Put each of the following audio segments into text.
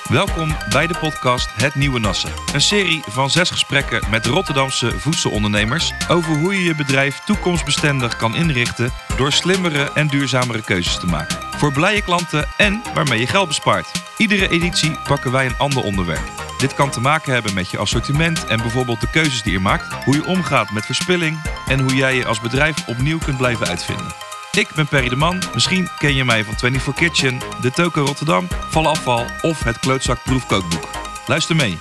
Welkom bij de podcast Het Nieuwe Nassen. Een serie van 6 gesprekken met Rotterdamse voedselondernemers over hoe je je bedrijf toekomstbestendig kan inrichten door slimmere en duurzamere keuzes te maken. Voor blije klanten en waarmee je geld bespaart. Iedere editie pakken wij een ander onderwerp. Dit kan te maken hebben met je assortiment en bijvoorbeeld de keuzes die je maakt, hoe je omgaat met verspilling en hoe jij je als bedrijf opnieuw kunt blijven uitvinden. Ik ben Perry de Man. Misschien ken je mij van 24 Kitchen, de Toko Rotterdam, Vallen Afval of het Klootzak Proefkookboek. Luister mee.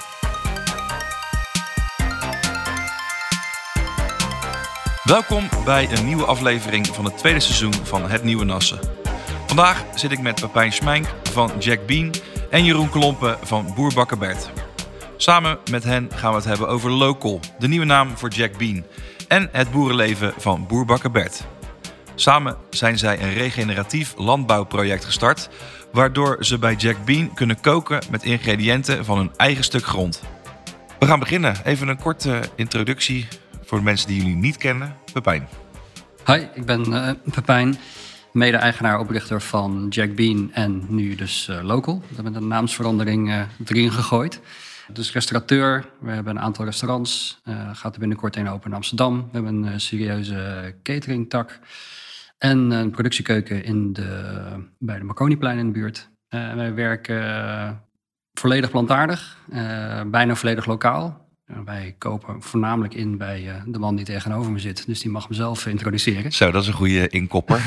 Welkom bij een nieuwe aflevering van het tweede seizoen van Het Nieuwe Nassen. Vandaag zit ik met Pepijn Schmeinck van Jack Bean en Jeroen Klompen van Boerbakker Bert. Samen met hen gaan we het hebben over Local, de nieuwe naam voor Jack Bean, en het boerenleven van Boerbakker Bert. Samen zijn zij een regeneratief landbouwproject gestart, waardoor ze bij Jack Bean kunnen koken met ingrediënten van hun eigen stuk grond. We gaan beginnen. Even een korte introductie voor de mensen die jullie niet kennen. Pepijn. Hi, ik ben Pepijn, mede-eigenaar-oprichter van Jack Bean en nu dus Local. We hebben een naamsverandering erin gegooid. Dus restaurateur, we hebben een aantal restaurants, gaat er binnenkort een open in Amsterdam. We hebben een serieuze cateringtak en een productiekeuken bij de Marconiplein in de buurt. Wij werken volledig plantaardig, bijna volledig lokaal. Wij kopen voornamelijk in bij de man die tegenover me zit, dus die mag mezelf introduceren. Zo, dat is een goede inkopper.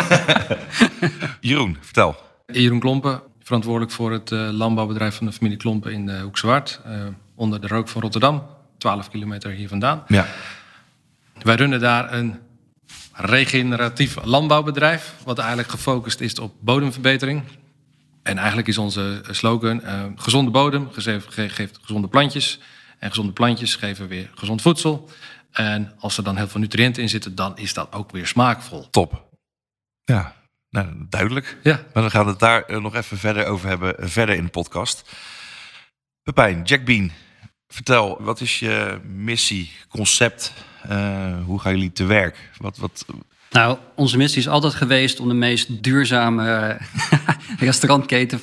Jeroen, vertel. Jeroen Klompen, verantwoordelijk voor het landbouwbedrijf van de familie Klompen in de Hoekse Waard. Onder de rook van Rotterdam, 12 kilometer hier vandaan. Ja. Wij runnen daar een regeneratief landbouwbedrijf, wat eigenlijk gefocust is op bodemverbetering. En eigenlijk is onze slogan, gezonde bodem geeft gezonde plantjes. En gezonde plantjes geven weer gezond voedsel. En als er dan heel veel nutriënten in zitten, dan is dat ook weer smaakvol. Top. Ja, nou, duidelijk. Ja. Maar dan gaan we het daar nog even verder over hebben, verder in de podcast. Pepijn, Jack Bean, vertel, wat is je missie, concept? Hoe gaan jullie te werk? Nou, onze missie is altijd geweest om de meest duurzame restaurantketen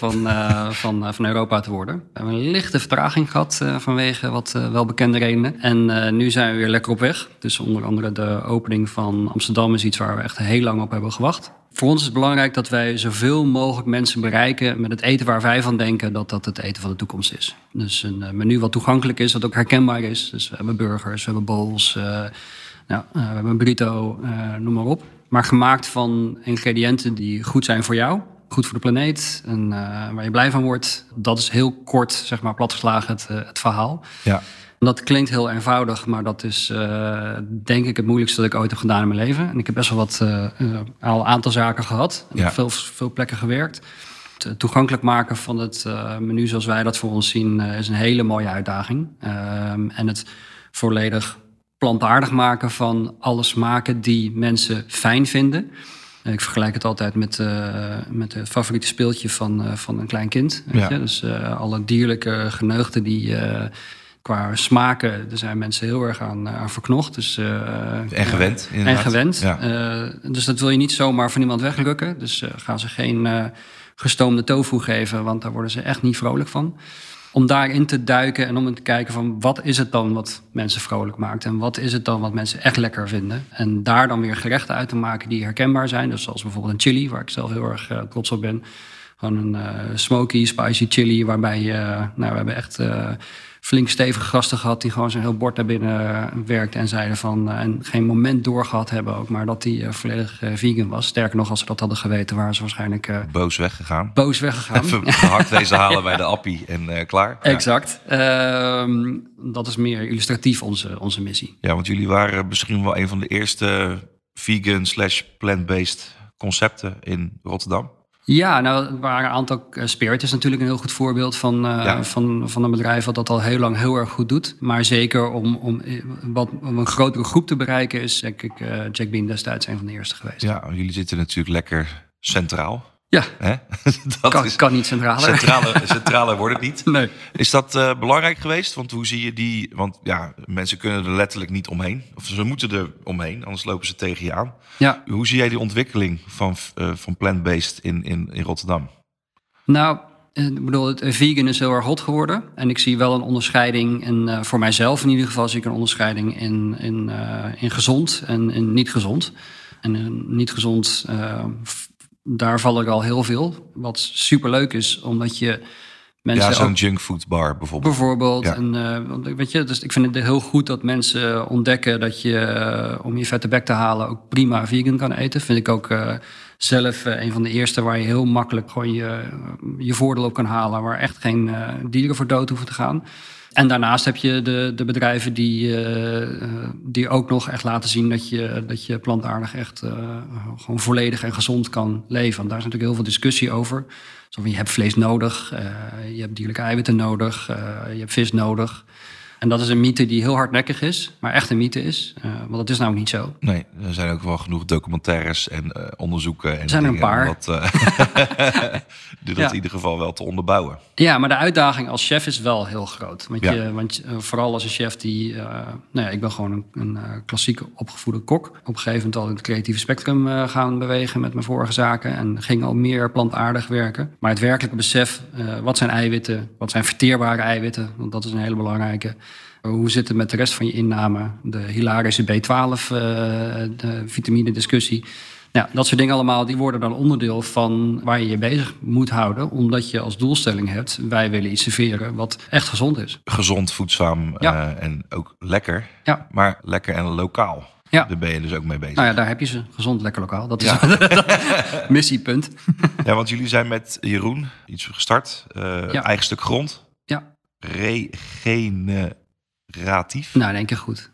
van Europa te worden. We hebben een lichte vertraging gehad vanwege wat welbekende redenen. En nu zijn we weer lekker op weg. Dus onder andere de opening van Amsterdam is iets waar we echt heel lang op hebben gewacht. Voor ons is het belangrijk dat wij zoveel mogelijk mensen bereiken met het eten waar wij van denken dat dat het eten van de toekomst is. Dus een menu wat toegankelijk is, wat ook herkenbaar is. Dus we hebben burgers, we hebben bowls, we hebben een burrito, noem maar op. Maar gemaakt van ingrediënten die goed zijn voor jou, goed voor de planeet en waar je blij van wordt. Dat is heel kort, zeg maar, platgeslagen het verhaal. Ja. Dat klinkt heel eenvoudig, maar dat is denk ik het moeilijkste dat ik ooit heb gedaan in mijn leven. En ik heb best wel al een aantal zaken gehad. Ik heb veel plekken gewerkt. Het toegankelijk maken van het menu zoals wij dat voor ons zien is een hele mooie uitdaging. En het volledig plantaardig maken van alle smaken die mensen fijn vinden. Ik vergelijk het altijd met het favoriete speeltje van een klein kind. Weet je? Dus alle dierlijke geneugten die qua smaken, daar zijn mensen heel erg aan verknocht. Dus, en gewend, inderdaad. En gewend. Ja. Dus dat wil je niet zomaar van iemand wegrukken. Dus gaan ze geen gestoomde tofu geven, want daar worden ze echt niet vrolijk van. Om daarin te duiken en om te kijken van wat is het dan wat mensen vrolijk maakt. En wat is het dan wat mensen echt lekker vinden. En daar dan weer gerechten uit te maken die herkenbaar zijn. Dus zoals bijvoorbeeld een chili, waar ik zelf heel erg trots op ben. Gewoon een smoky, spicy chili, waarbij we hebben echt flink stevige gasten gehad die gewoon zo'n heel bord naar binnen werkten en zeiden van en geen moment doorgehad hebben ook, maar dat die volledig vegan was. Sterker nog, als ze dat hadden geweten, waren ze waarschijnlijk boos weggegaan. Even hard wezen halen bij de appie en klaar. Exact. Dat is meer illustratief onze missie. Ja, want jullie waren misschien wel een van de eerste vegan/plant-based concepten in Rotterdam. Ja, nou, er waren een aantal. Spirit is natuurlijk een heel goed voorbeeld van een bedrijf wat dat al heel lang heel erg goed doet. Maar zeker om een grotere groep te bereiken is denk ik Jack Bean destijds een van de eerste geweest. Ja, jullie zitten natuurlijk lekker centraal. Ja, Hè? kan niet centraler. Centraler wordt het niet. Nee. Is dat belangrijk geweest? Want hoe zie je die? Want ja, mensen kunnen er letterlijk niet omheen. Of ze moeten er omheen, anders lopen ze tegen je aan. Ja. Hoe zie jij die ontwikkeling van plant-based in Rotterdam? Nou, Ik bedoel, het vegan is heel erg hot geworden. En ik zie wel een onderscheiding, en voor mijzelf in ieder geval zie ik een onderscheiding in gezond en in niet gezond. En in niet gezond, daar vallen er al heel veel. Wat superleuk is, omdat je mensen zo'n junkfood bar bijvoorbeeld. Ja. En weet je, dus ik vind het heel goed dat mensen ontdekken dat je om je vette bek te halen ook prima vegan kan eten. Vind ik ook zelf een van de eerste waar je heel makkelijk gewoon je voordeel op kan halen, waar echt geen dieren voor dood hoeven te gaan. En daarnaast heb je de bedrijven die ook nog echt laten zien dat je plantaardig echt gewoon volledig en gezond kan leven. En daar is natuurlijk heel veel discussie over. Zo van, je hebt vlees nodig, je hebt dierlijke eiwitten nodig, je hebt vis nodig. En dat is een mythe die heel hardnekkig is, maar echt een mythe is. Want dat is nou niet zo. Nee, er zijn ook wel genoeg documentaires en onderzoeken. En er zijn er een paar. Dit in ieder geval wel te onderbouwen. Ja, maar de uitdaging als chef is wel heel groot. Want vooral als een chef die... ik ben gewoon een klassiek opgevoede kok. Op een gegeven moment al in het creatieve spectrum gaan bewegen met mijn vorige zaken. En ging al meer plantaardig werken. Maar het werkelijke besef, wat zijn eiwitten? Wat zijn verteerbare eiwitten? Want dat is een hele belangrijke. Hoe zit het met de rest van je inname? De hilarische B12 de vitamine discussie. Nou, dat soort dingen allemaal, die worden dan onderdeel van waar je je bezig moet houden. Omdat je als doelstelling hebt, wij willen iets serveren wat echt gezond is. Gezond, voedzaam en ook lekker. Ja. Maar lekker en lokaal. Ja. Daar ben je dus ook mee bezig. Nou ja, daar heb je ze. Gezond, lekker lokaal. Dat is missiepunt. Ja, want jullie zijn met Jeroen iets gestart. Eigen stuk grond. Ja. Regeneratief. Nou, in één keer goed.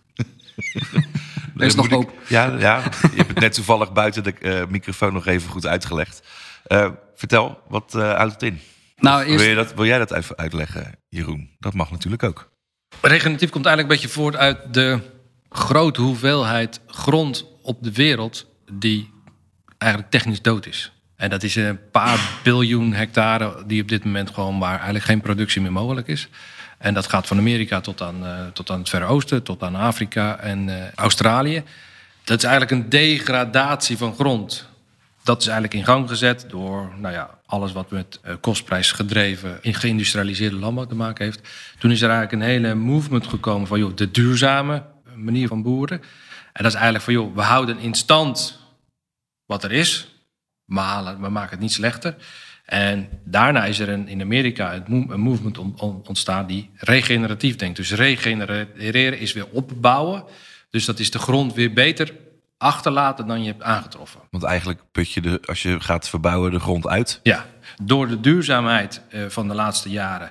Er is nog hoop. Ja, je hebt het net toevallig buiten de microfoon nog even goed uitgelegd. Vertel, wat houdt het in? Nou, Wil jij dat even uitleggen, Jeroen? Dat mag natuurlijk ook. Regeneratief komt eigenlijk een beetje voort uit de grote hoeveelheid grond op de wereld die eigenlijk technisch dood is. En dat is een paar biljoen hectare die op dit moment gewoon waar eigenlijk geen productie meer mogelijk is. En dat gaat van Amerika tot aan het Verre Oosten, tot aan Afrika en Australië. Dat is eigenlijk een degradatie van grond. Dat is eigenlijk in gang gezet door alles wat met kostprijs gedreven in geïndustrialiseerde landbouw te maken heeft. Toen is er eigenlijk een hele movement gekomen van de duurzame manier van boeren. En dat is eigenlijk van we houden in stand wat er is, maar we maken het niet slechter. En daarna is er in Amerika een movement ontstaan die regeneratief denkt. Dus regenereren is weer opbouwen. Dus dat is de grond weer beter achterlaten dan je hebt aangetroffen. Want eigenlijk put je als je gaat verbouwen de grond uit. Ja, door de duurzaamheid van de laatste jaren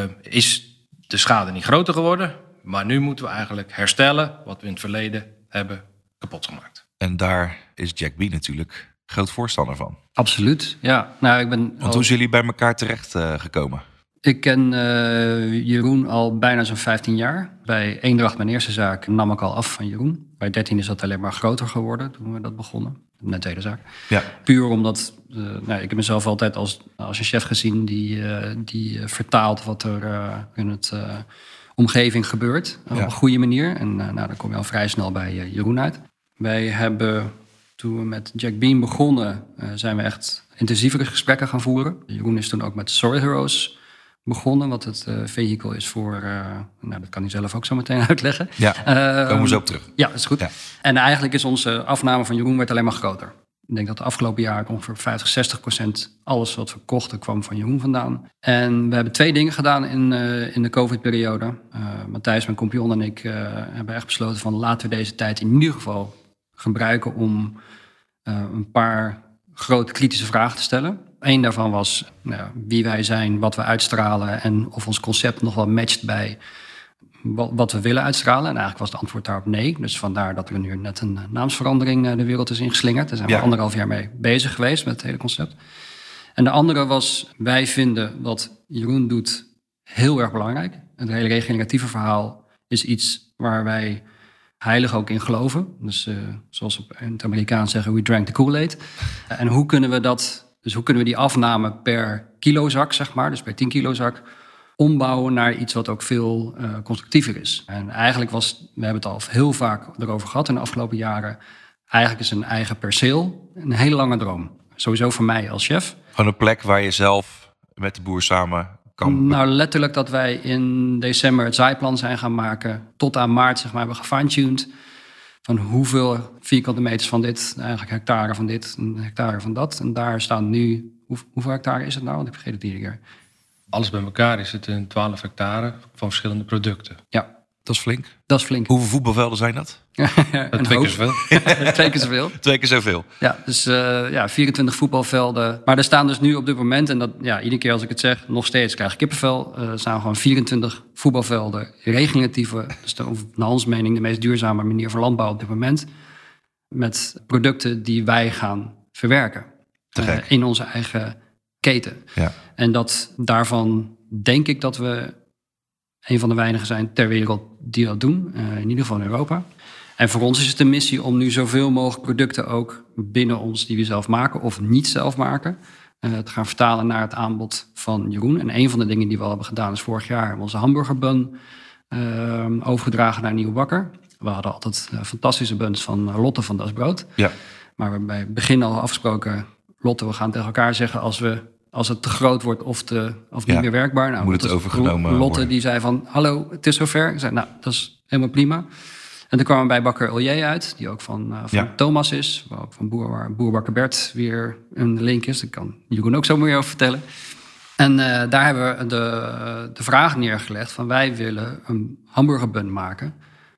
is de schade niet groter geworden. Maar nu moeten we eigenlijk herstellen wat we in het verleden hebben kapot gemaakt. En daar is Jack B natuurlijk groot voorstander van. Absoluut, ja. Nou, Want hoe zijn jullie bij elkaar terecht gekomen? Ik ken Jeroen al bijna zo'n 15 jaar. Bij Eendracht, mijn eerste zaak, nam ik al af van Jeroen. Bij 13 is dat alleen maar groter geworden toen we dat begonnen. Mijn tweede zaak. Ja. Puur omdat, ik heb mezelf altijd als een chef gezien die vertaalt wat er in het omgeving gebeurt. Op een goede manier. En dan kom je al vrij snel bij Jeroen uit. Wij hebben, toen we met Jack Bean begonnen, zijn we echt intensievere gesprekken gaan voeren. Jeroen is toen ook met Soil Heroes begonnen, wat het vehikel is voor... dat kan hij zelf ook zo meteen uitleggen. Ja, komen we zo op terug. Ja, dat is goed. Ja. En eigenlijk is onze afname van Jeroen werd alleen maar groter. Ik denk dat de afgelopen jaar ongeveer 50-60% alles wat we kochten kwam van Jeroen vandaan. En we hebben 2 dingen gedaan in de COVID-periode. Matthijs, mijn compagnon en ik hebben echt besloten van laten we deze tijd in ieder geval gebruiken om een paar grote kritische vragen te stellen. Eén daarvan was wie wij zijn, wat we uitstralen en of ons concept nog wel matcht bij wat we willen uitstralen. En eigenlijk was het antwoord daarop nee. Dus vandaar dat er nu net een naamsverandering de wereld is ingeslingerd. Daar zijn we 1,5 jaar mee bezig geweest met het hele concept. En de andere was, wij vinden wat Jeroen doet heel erg belangrijk. Het hele regeneratieve verhaal is iets waar wij heilig ook in geloven. Dus zoals we in het Amerikaans zeggen, we drank the Kool-Aid. En hoe kunnen we dat... Dus hoe kunnen we die afname per kilozak, zeg maar, dus per 10 kilozak, ombouwen naar iets wat ook veel constructiever is. En eigenlijk we hebben het al heel vaak erover gehad in de afgelopen jaren, eigenlijk is een eigen perceel een hele lange droom. Sowieso voor mij als chef. Gewoon een plek waar je zelf met de boer samen kan... Nou, letterlijk dat wij in december het zaaiplan zijn gaan maken. Tot aan maart zeg maar, hebben we gefine-tuned. Van hoeveel vierkante meters van dit, eigenlijk hectare van dit, een hectare van dat. En daar staan nu, hoeveel hectare is het nou? Want ik vergeet het iedere keer. Alles bij elkaar is het een 12 hectare van verschillende producten. Ja, Dat is flink. dat is flink. Hoeveel voetbalvelden zijn dat? En 2 keer zoveel. 2 keer zoveel. 2 keer zoveel. Ja, dus 24 voetbalvelden. Maar er staan dus nu op dit moment, en dat iedere keer als ik het zeg, nog steeds krijg ik kippenvel. Er staan gewoon 24 voetbalvelden, regeneratieve, dus naar ons mening de meest duurzame manier van landbouw op dit moment. Met producten die wij gaan verwerken in onze eigen keten. Ja. En daarvan denk ik dat we een van de weinigen zijn ter wereld die dat doen. In ieder geval in Europa. En voor ons is het een missie om nu zoveel mogelijk producten ook binnen ons die we zelf maken of niet zelf maken, te gaan vertalen naar het aanbod van Jeroen. En een van de dingen die we al hebben gedaan is vorig jaar hebben we onze hamburgerbun overgedragen naar Nieuwe Bakker. We hadden altijd fantastische buns van Lotte van Das Brood. Ja. Maar we hebben bij het begin al afgesproken, Lotte, we gaan tegen elkaar zeggen als het te groot wordt of niet meer werkbaar. Nou, moet het overgenomen Lotte worden. die zei van, hallo, het is zover. Ik zei, nou, dat is helemaal prima. En toen kwamen we bij bakker Ollier uit, die ook van Thomas is. Waar ook van boerbakker Bert weer een link is. Dat kan Jeroen ook zo meer over vertellen. En daar hebben we de vraag neergelegd van wij willen een hamburgerbun maken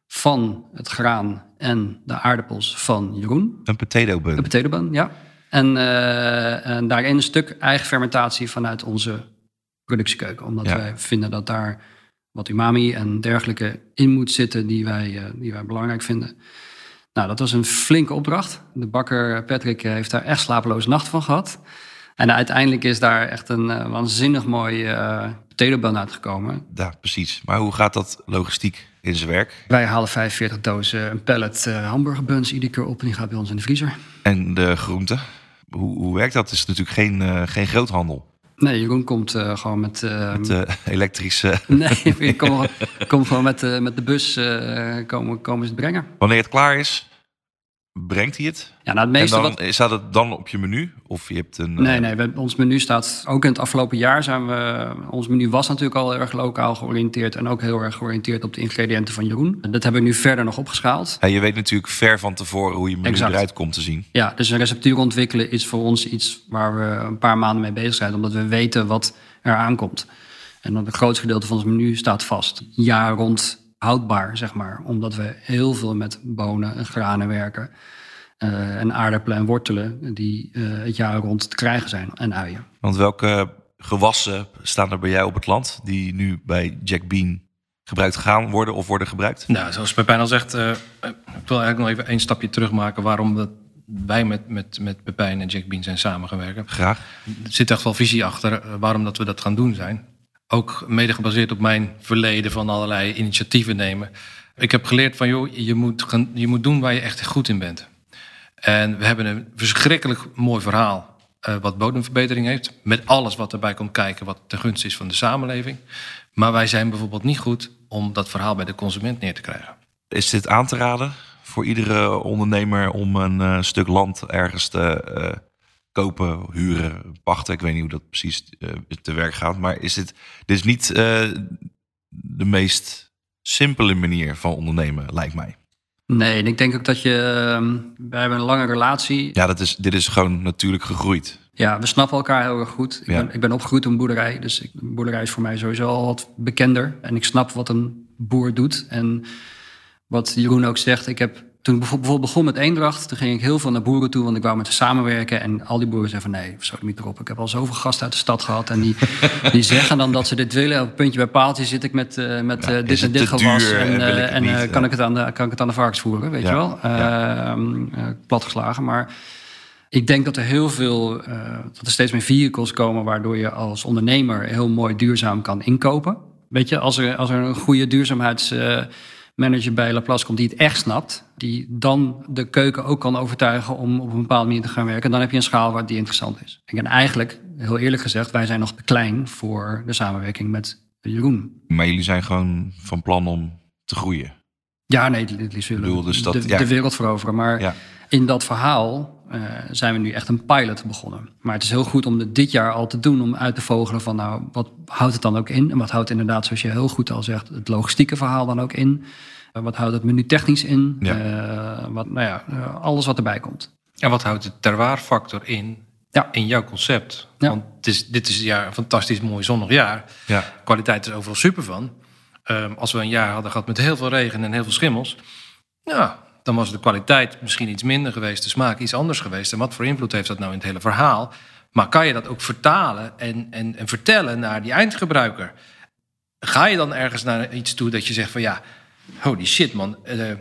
van het graan en de aardappels van Jeroen. Een potato bun. Een potato bun, ja. En daarin een stuk eigen fermentatie vanuit onze productiekeuken. Omdat wij vinden dat daar wat umami en dergelijke in moet zitten die wij belangrijk vinden. Nou, dat was een flinke opdracht. De bakker Patrick heeft daar echt slapeloze nachten van gehad. En uiteindelijk is daar echt een waanzinnig mooi potato bun uitgekomen. Ja, precies. Maar hoe gaat dat logistiek in zijn werk? Wij halen 45 dozen een pallet hamburgerbuns iedere keer op en die gaat bij ons in de vriezer. En de groenten? Hoe werkt dat? Het is natuurlijk geen groothandel. Nee, Jeroen komt gewoon met elektrische... Nee, ik kom gewoon met de bus komen ze het brengen. Wanneer het klaar is, brengt hij het? Ja, nou het meeste en dan, staat het dan op je menu? Of je hebt een... Nee, ons menu staat... Ook in het afgelopen jaar ons menu was natuurlijk al heel erg lokaal georiënteerd en ook heel erg georiënteerd op de ingrediënten van Jeroen. Dat hebben we nu verder nog opgeschaald. Ja, je weet natuurlijk ver van tevoren hoe je menu eruit komt te zien. Ja, dus een receptuur ontwikkelen is voor ons iets waar we een paar maanden mee bezig zijn, omdat we weten wat er aankomt. En dan het grootste gedeelte van ons menu staat vast. Jaar rond houdbaar, zeg maar. Omdat we heel veel met bonen en granen werken. En aardappelen en wortelen die het jaar rond te krijgen zijn. En uien. Want welke gewassen staan er bij jou op het land die nu bij Jack Bean gebruikt gaan worden of worden gebruikt? Nou, zoals Pepijn al zegt, ik wil eigenlijk nog even 1 stapje terug maken waarom wij met Pepijn en Jack Bean zijn samengewerkt. Graag. Er zit echt wel visie achter waarom dat we dat gaan doen zijn. Ook mede gebaseerd op mijn verleden van allerlei initiatieven nemen. Ik heb geleerd van, joh, je moet doen waar je echt goed in bent. En we hebben een verschrikkelijk mooi verhaal wat bodemverbetering heeft. Met alles wat erbij komt kijken, wat ten gunste is van de samenleving. Maar wij zijn bijvoorbeeld niet goed om dat verhaal bij de consument neer te krijgen. Is dit aan te raden voor iedere ondernemer om een stuk land ergens te kopen, huren, pachten? Ik weet niet hoe dat precies te werk gaat. Maar dit is niet de meest simpele manier van ondernemen, lijkt mij. Nee, en ik denk ook dat wij hebben een lange relatie. Ja, dit is gewoon natuurlijk gegroeid. Ja, we snappen elkaar heel erg goed. Ik ben opgegroeid op een boerderij. Dus een boerderij is voor mij sowieso al wat bekender. En ik snap wat een boer doet. En wat Jeroen ook zegt. Toen ik bijvoorbeeld begon met Eendracht, toen ging ik heel veel naar boeren toe, want ik wou met ze samenwerken. En al die boeren zeiden van nee, zo niet erop. Ik heb al zoveel gasten uit de stad gehad. En die zeggen dan dat ze dit willen. Op puntje bij paaltje zit ik met dit en dit gewas. En kan ik het aan de varkens voeren, weet je wel. Platgeslagen. Maar ik denk dat er heel veel, dat er steeds meer vehicles komen, waardoor je als ondernemer heel mooi duurzaam kan inkopen. Weet je, als er een goede duurzaamheidsmanager bij Laplace komt die het echt snapt, die dan de keuken ook kan overtuigen om op een bepaalde manier te gaan werken, dan heb je een schaal waar die interessant is. En eigenlijk, heel eerlijk gezegd, wij zijn nog te klein voor de samenwerking met Jeroen. Maar jullie zijn gewoon van plan om te groeien? Ja, nee, die zullen de wereld veroveren. Maar in dat verhaal zijn we nu echt een pilot begonnen. Maar het is heel goed om dit jaar al te doen, om uit te vogelen van, nou, wat houdt het dan ook in? En wat houdt inderdaad, zoals je heel goed al zegt, het logistieke verhaal dan ook in? Wat houdt het menu technisch in? Alles wat erbij komt. En wat houdt de terroirfactor in jouw concept? Ja. Want dit is een fantastisch mooi zonnig jaar. Ja. Kwaliteit is overal super van. Als we een jaar hadden gehad met heel veel regen en heel veel schimmels, dan was de kwaliteit misschien iets minder geweest, de smaak iets anders geweest. En wat voor invloed heeft dat nou in het hele verhaal? Maar kan je dat ook vertalen en vertellen naar die eindgebruiker? Ga je dan ergens naar iets toe dat je zegt van holy shit man,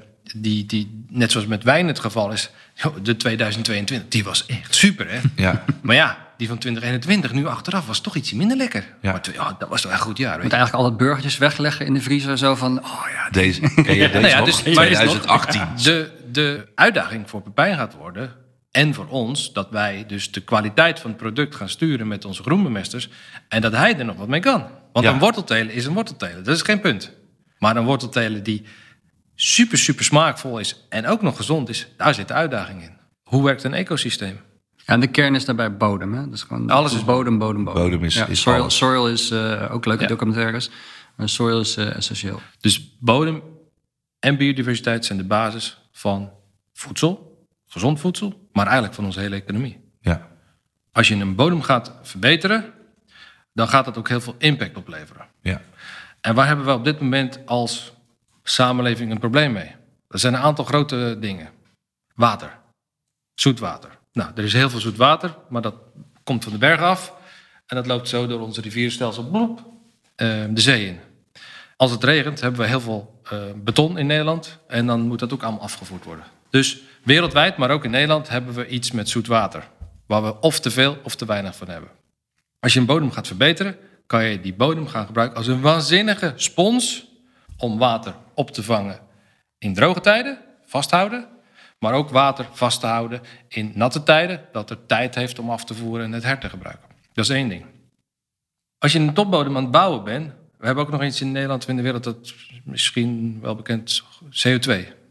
die net zoals met wijn het geval is, de 2022, die was echt super hè? Ja. Maar die van 2021 nu achteraf was toch ietsje minder lekker. Ja. Maar dat was toch echt een goed jaar. Je moet eigenlijk al het burgertjes wegleggen in de vriezer. Zo van, deze nog? Dus 2018. De uitdaging voor Pepijn gaat worden, en voor ons, dat wij dus de kwaliteit van het product gaan sturen met onze groenbemesters. En dat hij er nog wat mee kan. Want een wortelteler is een wortelteler. Dat is geen punt. Maar een wortelteler die super, super smaakvol is en ook nog gezond is, daar zit de uitdaging in. Hoe werkt een ecosysteem? Ja, en de kern is daarbij bodem. Hè? Dus gewoon alles is bodem. Bodem is soil is ook leuke documentaires. Maar soil is essentieel. Dus bodem en biodiversiteit zijn de basis van voedsel, gezond voedsel, maar eigenlijk van onze hele economie. Ja. Als je een bodem gaat verbeteren, dan gaat dat ook heel veel impact opleveren. Ja. En waar hebben we op dit moment als samenleving een probleem mee? Er zijn een aantal grote dingen. Water. Zoetwater. Nou, er is heel veel zoet water, maar dat komt van de bergen af. En dat loopt zo door onze rivierstelsel de zee in. Als het regent hebben we heel veel beton in Nederland. En dan moet dat ook allemaal afgevoerd worden. Dus wereldwijd, maar ook in Nederland, hebben we iets met zoet water. Waar we of te veel of te weinig van hebben. Als je een bodem gaat verbeteren, kan je die bodem gaan gebruiken als een waanzinnige spons om water op te vangen in droge tijden, vasthouden. Maar ook water vast te houden in natte tijden, dat er tijd heeft om af te voeren en het her te gebruiken. Dat is één ding. Als je een topbodem aan het bouwen bent, we hebben ook nog iets in Nederland of in de wereld, dat is misschien wel bekend, CO2.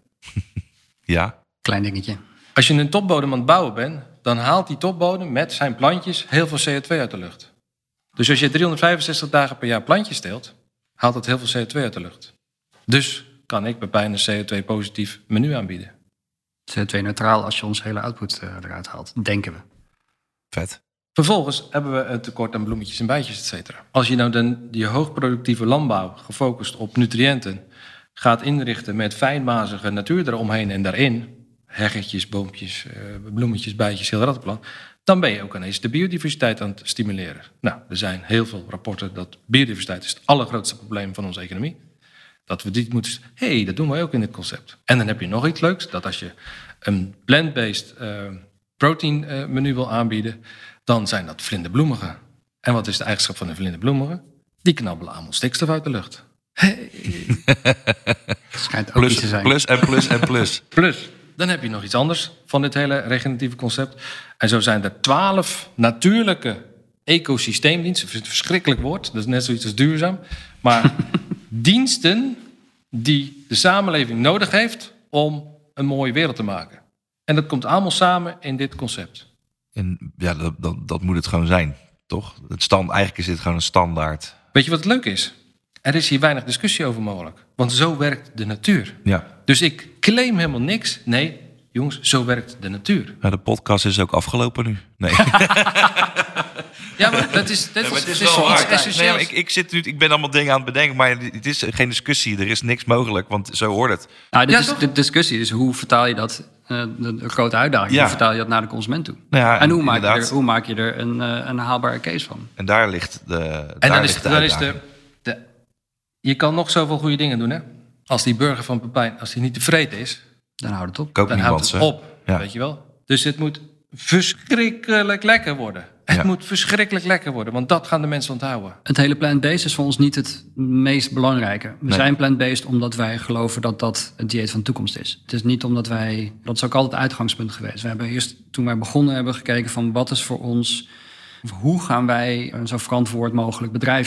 Ja. Klein dingetje. Als je een topbodem aan het bouwen bent, dan haalt die topbodem met zijn plantjes heel veel CO2 uit de lucht. Dus als je 365 dagen per jaar plantjes teelt, haalt dat heel veel CO2 uit de lucht. Dus kan ik bij een CO2-positief menu aanbieden. CO2-neutraal als je ons hele output eruit haalt, denken we. Vet. Vervolgens hebben we een tekort aan bloemetjes en bijtjes, et cetera. Als je nou die hoogproductieve landbouw, gefocust op nutriënten, gaat inrichten met fijnmazige natuur eromheen en daarin, heggetjes, boompjes, bloemetjes, bijtjes, heel rattenplan, dan ben je ook ineens de biodiversiteit aan het stimuleren. Nou, er zijn heel veel rapporten dat biodiversiteit is het allergrootste probleem van onze economie. Dat we dit moeten... dat doen wij ook in dit concept. En dan heb je nog iets leuks, dat als je een plant-based protein menu wil aanbieden, dan zijn dat vlinderbloemigen. En wat is de eigenschap van een vlinderbloemige? Die knabbelen allemaal stikstof uit de lucht. Schijnt ook iets te zijn. Plus, dan heb je nog iets anders van dit hele regeneratieve concept. En zo zijn er 12 natuurlijke ecosysteemdiensten. Het is een verschrikkelijk woord, dat is net zoiets als duurzaam. Maar diensten die de samenleving nodig heeft om een mooie wereld te maken. En dat komt allemaal samen in dit concept. En ja, dat moet het gewoon zijn, toch? Eigenlijk is dit gewoon een standaard. Weet je wat het leuk is? Er is hier weinig discussie over mogelijk. Want zo werkt de natuur. Ja. Dus ik claim helemaal niks. Nee, jongens, zo werkt de natuur. Ja, de podcast is ook afgelopen nu. Nee. Ja, maar dat is iets essentieels. Ik ben allemaal dingen aan het bedenken, maar het is geen discussie. Er is niks mogelijk, want zo hoort het. Nou, de discussie is hoe vertaal je dat, de grote uitdaging, hoe vertaal je dat naar de consument toe? Nou ja, en hoe maak je er een haalbare case van? En daar ligt de je kan nog zoveel goede dingen doen, hè? Als die burger van Pepijn, als die niet tevreden is, dan houdt het op. Dan houdt het op, weet je wel? Dus het moet verschrikkelijk lekker worden. Het moet verschrikkelijk lekker worden, want dat gaan de mensen onthouden. Het hele plant-based is voor ons niet het meest belangrijke. We zijn plant-based omdat wij geloven dat dat het dieet van de toekomst is. Het is niet omdat wij... Dat is ook altijd het uitgangspunt geweest. We hebben eerst, toen wij begonnen, gekeken van wat is voor ons... Hoe gaan wij een zo verantwoord mogelijk bedrijf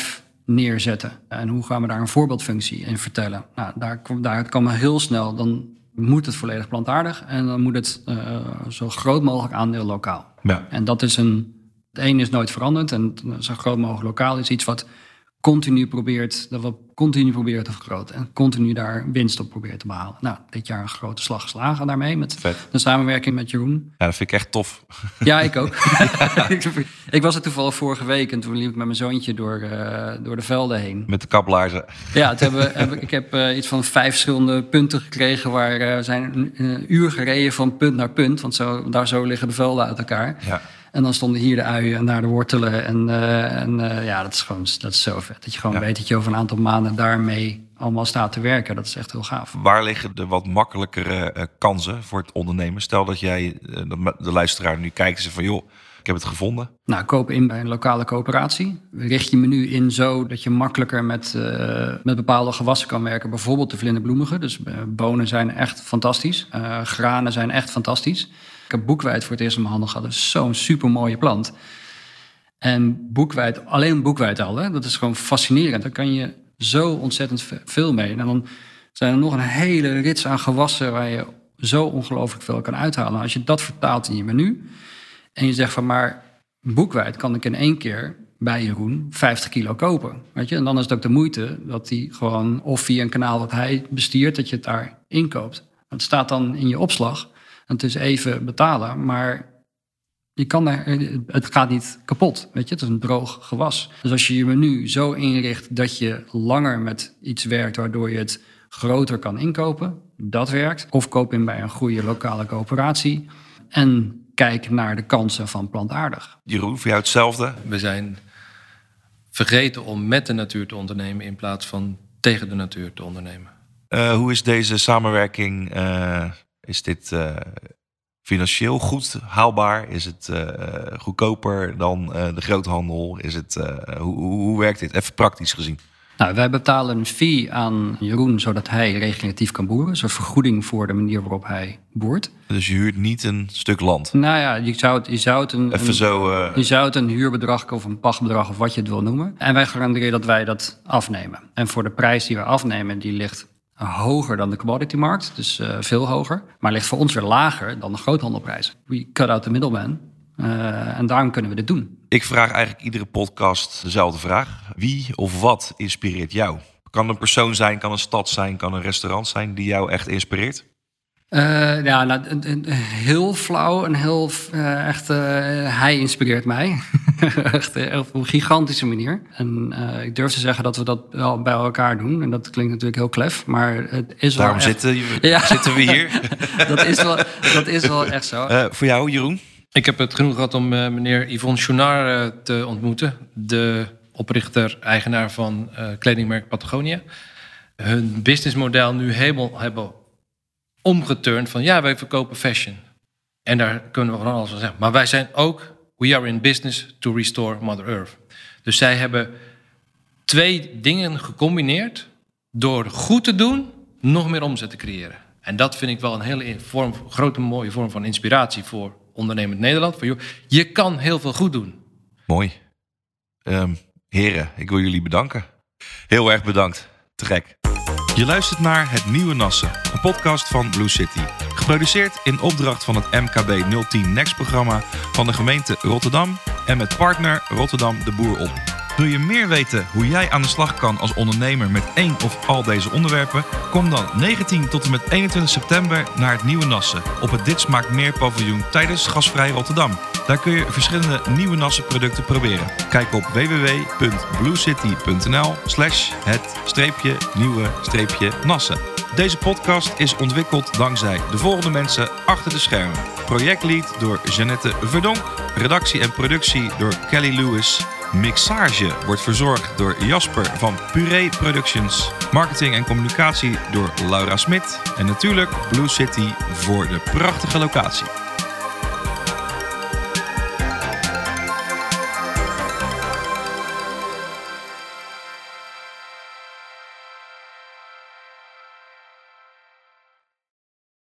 neerzetten? En hoe gaan we daar een voorbeeldfunctie in vertellen? Nou, daar komen we heel snel. Dan moet het volledig plantaardig en dan moet het zo groot mogelijk aandeel lokaal. Ja. En dat is het een is nooit veranderd en zo groot mogelijk lokaal is iets wat continu probeert te vergroten en continu daar winst op probeert te behalen. Nou, dit jaar een grote slag geslagen daarmee met de samenwerking met Jeroen. Ja, dat vind ik echt tof. Ja, ik ook. Ik was er toevallig vorige week en toen liep ik met mijn zoontje door de velden heen. Met de kaplaarzen. Ja, ik heb iets van 5 verschillende punten gekregen waar zijn een uur gereden van punt naar punt, want zo liggen de velden uit elkaar. Ja. En dan stonden hier de uien en daar de wortelen. En dat is zo vet. Dat je gewoon weet dat je over een aantal maanden daarmee allemaal staat te werken. Dat is echt heel gaaf. Waar liggen de wat makkelijkere kansen voor het ondernemen? Stel dat jij, de luisteraar nu kijkt en zegt van joh, ik heb het gevonden. Nou, koop in bij een lokale coöperatie. Richt je menu in zo dat je makkelijker met bepaalde gewassen kan werken. Bijvoorbeeld de vlinderbloemige. Dus bonen zijn echt fantastisch. Granen zijn echt fantastisch. Ik heb boekweit voor het eerst in mijn handen gehad. Dat is zo'n supermooie plant. En boekweit, alleen boekweit al, hè, dat is gewoon fascinerend. Daar kan je zo ontzettend veel mee. En dan zijn er nog een hele rits aan gewassen waar je zo ongelooflijk veel kan uithalen. Als je dat vertaalt in je menu en je zegt van maar boekweit kan ik in 1 keer bij Jeroen 50 kilo kopen. Weet je? En dan is het ook de moeite dat hij gewoon of via een kanaal dat hij bestiert, dat je het daar inkoopt. Het staat dan in je opslag. Het is even betalen, maar het gaat niet kapot. Weet je? Het is een droog gewas. Dus als je je menu zo inricht dat je langer met iets werkt, waardoor je het groter kan inkopen, dat werkt. Of koop in bij een goede lokale coöperatie. En kijk naar de kansen van plantaardig. Jeroen, voor jou hetzelfde? We zijn vergeten om met de natuur te ondernemen in plaats van tegen de natuur te ondernemen. Hoe is deze samenwerking? Is dit financieel goed haalbaar? Is het goedkoper dan de groothandel? Hoe werkt dit? Even praktisch gezien. Nou, wij betalen een fee aan Jeroen zodat hij regeneratief kan boeren. Een soort vergoeding voor de manier waarop hij boert. Dus je huurt niet een stuk land? Nou ja, je zou het een huurbedrag of een pachtbedrag of wat je het wil noemen. En wij garanderen dat wij dat afnemen. En voor de prijs die we afnemen, die ligt hoger dan de commoditymarkt, dus veel hoger. Maar ligt voor ons weer lager dan de groothandelprijs. We cut out the middleman. En daarom kunnen we dit doen. Ik vraag eigenlijk iedere podcast dezelfde vraag. Wie of wat inspireert jou? Kan een persoon zijn, kan een stad zijn, kan een restaurant zijn die jou echt inspireert? Heel flauw en heel hij inspireert mij. Echt op een gigantische manier. En ik durf te zeggen dat we dat wel bij elkaar doen. En dat klinkt natuurlijk heel klef, maar het is daarom wel echt... zitten we hier. dat is wel echt zo. Voor jou, Jeroen? Ik heb het genoeg gehad om meneer Yvon Chouinard te ontmoeten. De oprichter-eigenaar van kledingmerk Patagonia. Hun businessmodel nu helemaal hebben omgeturnd van ja, wij verkopen fashion. En daar kunnen we gewoon alles van zeggen. Maar wij zijn ook, we are in business to restore Mother Earth. Dus zij hebben 2 dingen gecombineerd door goed te doen, nog meer omzet te creëren. En dat vind ik wel een hele grote mooie vorm van inspiratie voor ondernemend Nederland. Voor je kan heel veel goed doen. Mooi. Heren, ik wil jullie bedanken. Heel erg bedankt. Te gek. Je luistert naar Het Nieuwe Nassen, een podcast van Blue City. Geproduceerd in opdracht van het MKB 010 Next-programma van de gemeente Rotterdam en met partner Rotterdam de Boer op. Wil je meer weten hoe jij aan de slag kan als ondernemer met één of al deze onderwerpen? Kom dan 19 tot en met 21 september naar Het Nieuwe Nassen op het Dit Smaakt Meer paviljoen tijdens Gasvrij Rotterdam. Daar kun je verschillende Nieuwe Nassen producten proberen. Kijk op www.bluecity.nl/het-nieuwe-nassen. Deze podcast is ontwikkeld dankzij de volgende mensen achter de schermen. Projectlead door Jeannette Verdonk. Redactie en productie door Kelly Lewis. Mixage wordt verzorgd door Jasper van Puree Productions. Marketing en communicatie door Laura Smit. En natuurlijk Blue City voor de prachtige locatie.